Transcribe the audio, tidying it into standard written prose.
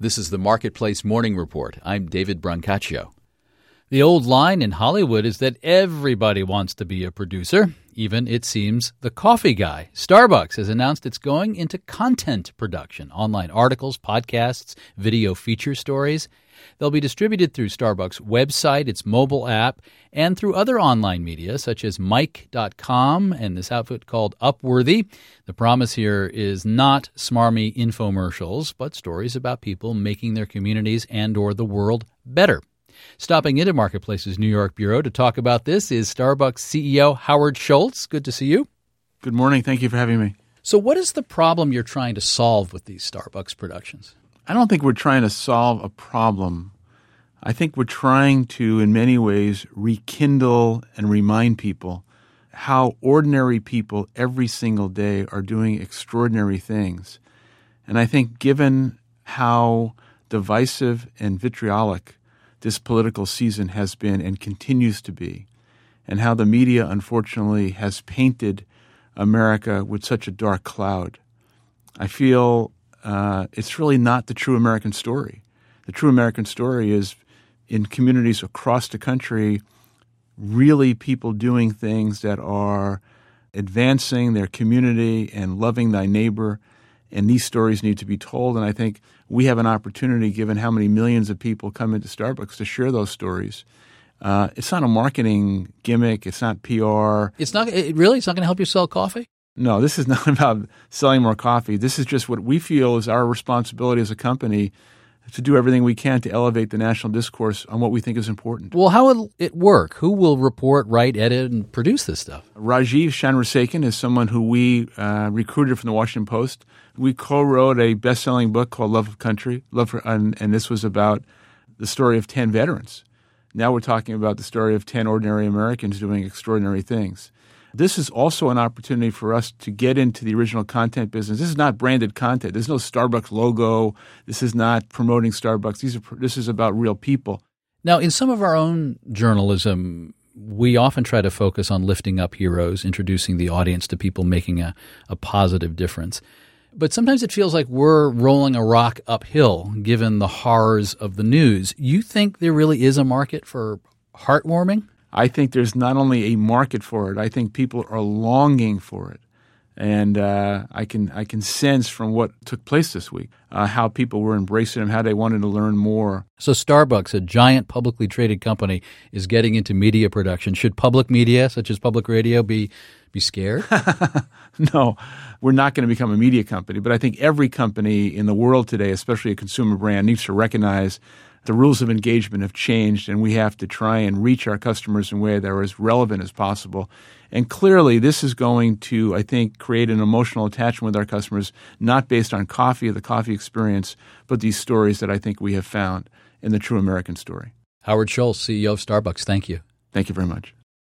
This is the Marketplace Morning Report. I'm David Brancaccio. The old line in Hollywood is that everybody wants to be a producer, even, it seems, the coffee guy. Starbucks has announced it's going into content production, online articles, podcasts, video feature stories. They'll be distributed through Starbucks' website, its mobile app, and through other online media such as Mic.com and this outfit called Upworthy. The promise here is not smarmy infomercials, but stories about people making their communities and or the world better. Stopping into Marketplace's New York bureau to talk about this is Starbucks CEO Howard Schultz. Good to see you. Good morning. Thank you for having me. So what is the problem you're trying to solve with these Starbucks productions? I don't think we're trying to solve a problem. I think we're trying to, in many ways, rekindle and remind people how ordinary people every single day are doing extraordinary things. And I think given how divisive and vitriolic this political season has been and continues to be, and how the media, unfortunately, has painted America with such a dark cloud, I feel it's really not the true American story. The true American story is in communities across the country, really people doing things that are advancing their community and loving thy neighbor. And these stories need to be told. And I think we have an opportunity, given how many millions of people come into Starbucks, to share those stories. It's not a marketing gimmick. It's not PR. It's not going to help you sell coffee? No, this is not about selling more coffee. This is just what we feel is our responsibility as a company to do everything we can to elevate the national discourse on what we think is important. Well, how will it work? Who will report, write, edit, and produce this stuff? Rajiv Chandrasekhan is someone who we recruited from the Washington Post. We co-wrote a best-selling book called Love of Country, and this was about the story of 10 veterans. Now we're talking about the story of 10 ordinary Americans doing extraordinary things. This is also an opportunity for us to get into the original content business. This is not branded content. There's no Starbucks logo. This is not promoting Starbucks. This is about real people. Now, in some of our own journalism, we often try to focus on lifting up heroes, introducing the audience to people making a positive difference. But sometimes it feels like we're rolling a rock uphill, given the horrors of the news. You think there really is a market for heartwarming? I think there's not only a market for it, I think people are longing for it. And I can sense from what took place this week how people were embracing them, how they wanted to learn more. So Starbucks, a giant publicly traded company, is getting into media production. Should public media, such as public radio, be scared? No, we're not going to become a media company. But I think every company in the world today, especially a consumer brand, needs to recognize the rules of engagement have changed, and we have to try and reach our customers in a way that are as relevant as possible. And clearly, this is going to, I think, create an emotional attachment with our customers, not based on coffee or the coffee experience, but these stories that I think we have found in the true American story. Howard Schultz, CEO of Starbucks, thank you. Thank you very much.